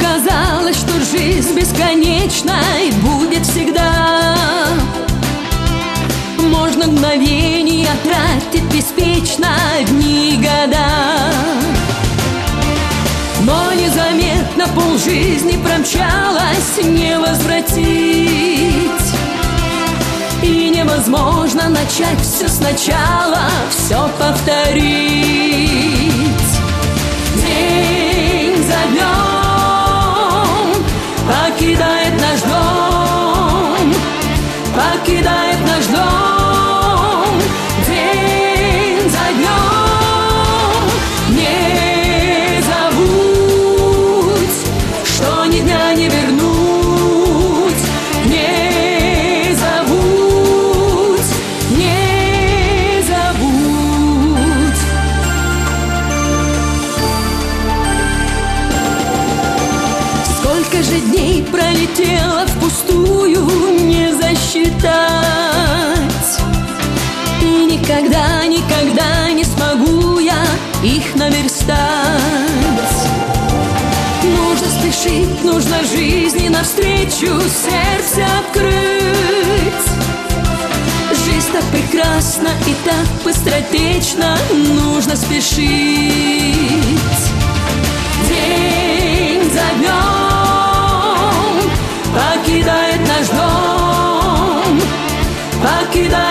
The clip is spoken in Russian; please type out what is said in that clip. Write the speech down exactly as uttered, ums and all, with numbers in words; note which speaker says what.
Speaker 1: казалось, что жизнь бесконечной будет всегда. Можно мгновение тратить беспечно дни и года, но незаметно полжизни промчалась, не возвратить. И невозможно начать все сначала, все повторить. День за днем покидает наш дом, покидает наш дом. День за днем не забудь, что ни дня не вернуть, не забудь, не забудь. Сколько же дней пролетело впустую, не засчитать. И никогда, никогда не смогу я их наверстать. Нужно спешить, нужно жизни навстречу сердце открыть. Жизнь так прекрасна и так быстротечна, нужно спешить. День за днем покидает наш дом, покидает